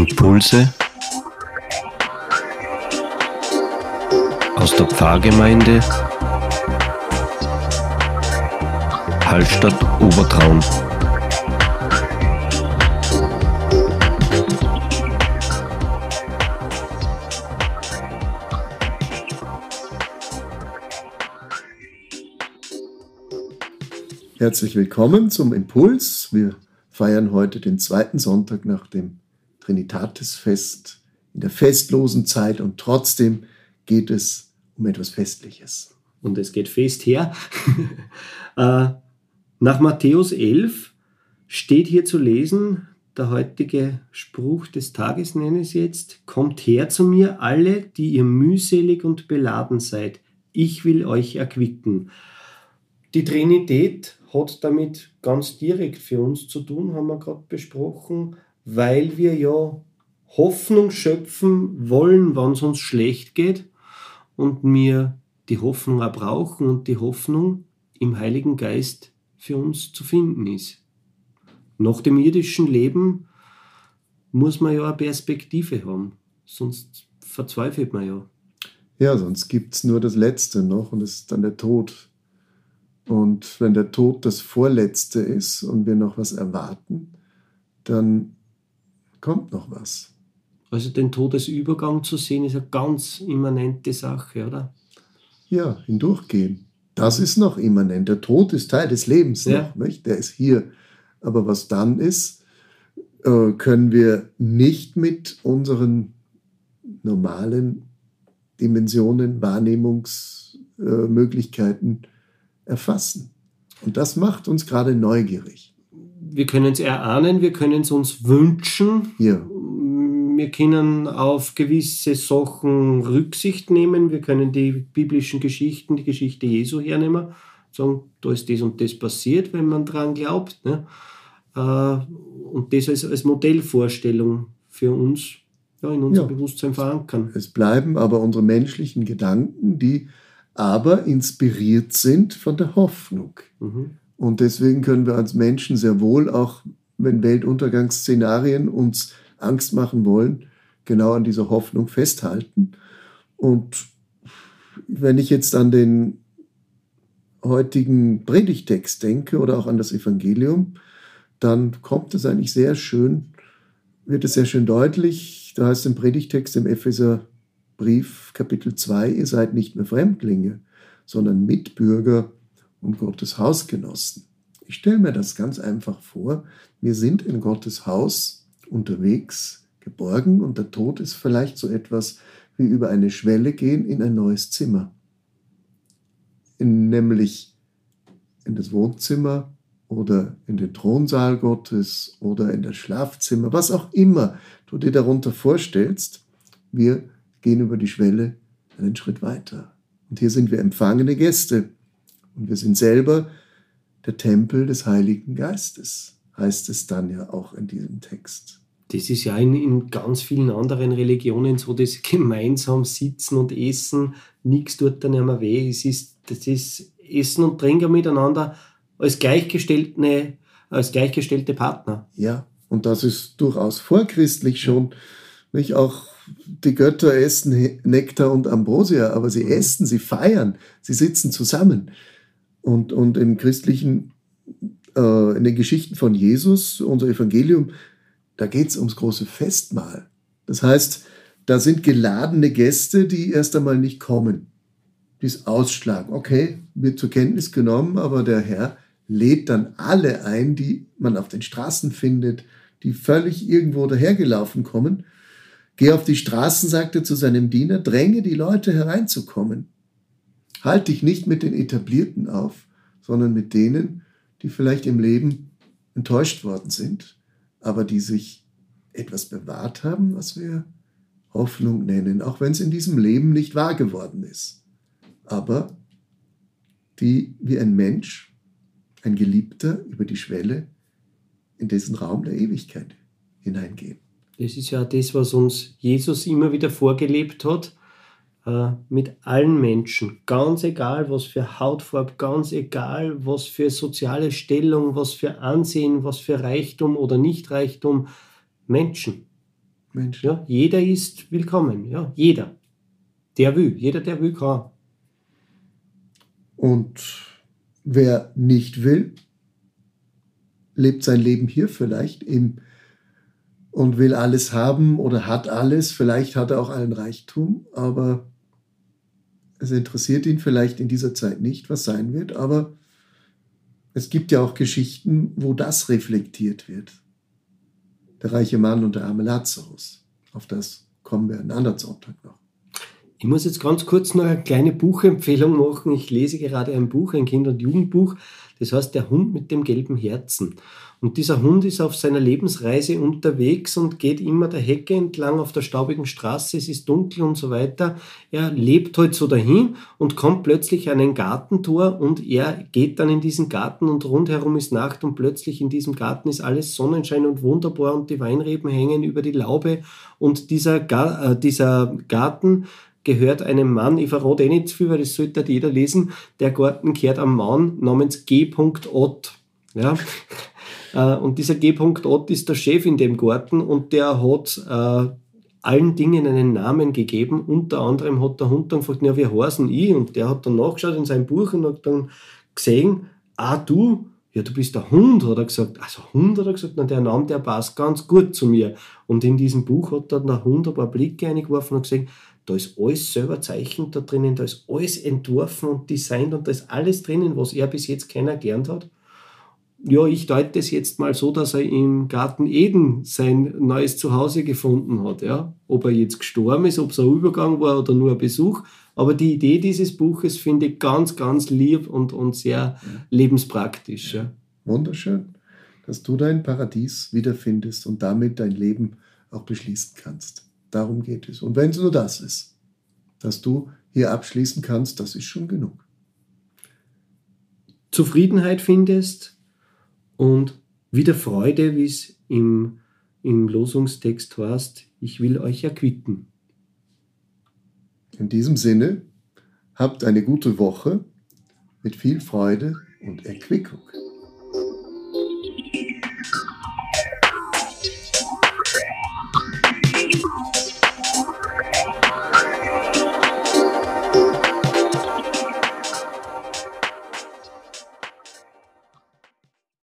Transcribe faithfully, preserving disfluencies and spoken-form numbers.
Impulse aus der Pfarrgemeinde Hallstatt Obertraun. Herzlich willkommen zum Impuls. Wir feiern heute den zweiten Sonntag nach dem Trinitatisfest in der festlosen Zeit und trotzdem geht es um etwas Festliches. Und es geht fest her. Nach Matthäus elf steht hier zu lesen, der heutige Spruch des Tages nenne ich es jetzt: Kommt her zu mir alle, die ihr mühselig und beladen seid, ich will euch erquicken. Die Trinität hat damit ganz direkt für uns zu tun, haben wir gerade besprochen, weil wir ja Hoffnung schöpfen wollen, wenn es uns schlecht geht und wir die Hoffnung auch brauchen und die Hoffnung im Heiligen Geist für uns zu finden ist. Nach dem irdischen Leben muss man ja eine Perspektive haben, sonst verzweifelt man ja. Ja, sonst gibt es nur das Letzte noch und das ist dann der Tod. Und wenn der Tod das Vorletzte ist und wir noch was erwarten, dann kommt noch was. Also den Todesübergang zu sehen, ist eine ganz immanente Sache, oder? Ja, hindurchgehen. Das ist noch immanent. Der Tod ist Teil des Lebens ja. noch, nicht? Der ist hier. Aber was dann ist, äh, können wir nicht mit unseren normalen Dimensionen, Wahrnehmungsmöglichkeiten äh, erfassen. Und das macht uns gerade neugierig. Wir können es erahnen, wir können es uns wünschen. Ja. Wir können auf gewisse Sachen Rücksicht nehmen. Wir können die biblischen Geschichten, die Geschichte Jesu hernehmen, sagen, da ist das und das passiert, wenn man dran glaubt. Ne? Und das als, als Modellvorstellung für uns ja, in unser ja. Bewusstsein verankern. Es bleiben aber unsere menschlichen Gedanken, die aber inspiriert sind von der Hoffnung. Mhm. Und deswegen können wir als Menschen sehr wohl, auch wenn Weltuntergangsszenarien uns Angst machen wollen, genau an dieser Hoffnung festhalten. Und wenn ich jetzt an den heutigen Predigtext denke oder auch an das Evangelium, dann kommt es eigentlich sehr schön, wird es sehr schön deutlich. Da heißt im Predigtext im Epheserbrief Kapitel zwei, ihr seid nicht mehr Fremdlinge, sondern Mitbürger und Gottes Hausgenossen. Ich stelle mir das ganz einfach vor. Wir sind in Gottes Haus unterwegs, geborgen, und der Tod ist vielleicht so etwas wie über eine Schwelle gehen in ein neues Zimmer. In, nämlich in das Wohnzimmer oder in den Thronsaal Gottes oder in das Schlafzimmer, was auch immer du dir darunter vorstellst. Wir gehen über die Schwelle einen Schritt weiter. Und hier sind wir empfangene Gäste. Und wir sind selber der Tempel des Heiligen Geistes, heißt es dann ja auch in diesem Text. Das ist ja in, in ganz vielen anderen Religionen so, das gemeinsam Sitzen und Essen, nichts tut da nicht mehr weh. Es ist, das ist Essen und Trinken miteinander als gleichgestellte, als gleichgestellte Partner. Ja, und das ist durchaus vorchristlich schon, nicht? Auch die Götter essen Nektar und Ambrosia, aber sie essen, sie feiern, sie sitzen zusammen. Und, und im christlichen, äh, in den Geschichten von Jesus, unser Evangelium, da geht es ums große Festmahl. Das heißt, da sind geladene Gäste, die erst einmal nicht kommen, die es ausschlagen. Okay, wird zur Kenntnis genommen, aber der Herr lädt dann alle ein, die man auf den Straßen findet, die völlig irgendwo dahergelaufen kommen. Geh auf die Straßen, sagt er zu seinem Diener, dränge die Leute hereinzukommen. Halt dich nicht mit den Etablierten auf, sondern mit denen, die vielleicht im Leben enttäuscht worden sind, aber die sich etwas bewahrt haben, was wir Hoffnung nennen, auch wenn es in diesem Leben nicht wahr geworden ist. Aber die wie ein Mensch, ein Geliebter über die Schwelle in diesen Raum der Ewigkeit hineingehen. Das ist ja das, was uns Jesus immer wieder vorgelebt hat, äh, mit allen Menschen, ganz egal, was für Hautfarbe, ganz egal, was für soziale Stellung, was für Ansehen, was für Reichtum oder Nicht-Reichtum, Menschen. Mensch. Ja, jeder ist willkommen. Ja, jeder. Der will. Jeder, der will, kann. Und wer nicht will, lebt sein Leben hier vielleicht im, und will alles haben oder hat alles. Vielleicht hat er auch allen Reichtum, aber es interessiert ihn vielleicht in dieser Zeit nicht, was sein wird. Aber es gibt ja auch Geschichten, wo das reflektiert wird. Der reiche Mann und der arme Lazarus. Auf das kommen wir einen anderen Sonntag noch. Ich muss jetzt ganz kurz noch eine kleine Buchempfehlung machen. Ich lese gerade ein Buch, ein Kinder- und Jugendbuch. Das heißt Der Hund mit dem gelben Herzen. Und dieser Hund ist auf seiner Lebensreise unterwegs und geht immer der Hecke entlang auf der staubigen Straße. Es ist dunkel und so weiter. Er lebt halt so dahin und kommt plötzlich an ein Gartentor und er geht dann in diesen Garten und rundherum ist Nacht und plötzlich in diesem Garten ist alles Sonnenschein und wunderbar und die Weinreben hängen über die Laube und dieser, Ga- äh, dieser Garten gehört einem Mann, ich verrate eh nicht zu viel, weil das sollte jeder lesen, der Garten gehört einem Mann namens G. Ott. Ja? Und dieser G. Ott ist der Chef in dem Garten und der hat äh, allen Dingen einen Namen gegeben. Unter anderem hat der Hund dann gefragt, ja, wie heißen ich? Und der hat dann nachgeschaut in sein Buch und hat dann gesehen, ah du, ja, du bist der Hund, hat er gesagt. Also Hund, hat er gesagt, na, der Name, der passt ganz gut zu mir. Und in diesem Buch hat dann der Hund ein paar Blicke eingeworfen und gesagt, da ist alles selber zeichnet da drinnen, da ist alles entworfen und designt und da ist alles drinnen, was er bis jetzt keiner gelernt hat. Ja, ich deute es jetzt mal so, dass er im Garten Eden sein neues Zuhause gefunden hat. Ja? Ob er jetzt gestorben ist, ob es ein Übergang war oder nur ein Besuch. Aber die Idee dieses Buches finde ich ganz, ganz lieb und, und sehr ja. lebenspraktisch. Ja. Wunderschön, dass du dein Paradies wiederfindest und damit dein Leben auch beschließen kannst. Darum geht es. Und wenn es nur das ist, dass du hier abschließen kannst, das ist schon genug. Zufriedenheit findest und wieder Freude, wie es im, im Losungstext heißt, ich will euch erquicken. In diesem Sinne, habt eine gute Woche mit viel Freude und Erquickung.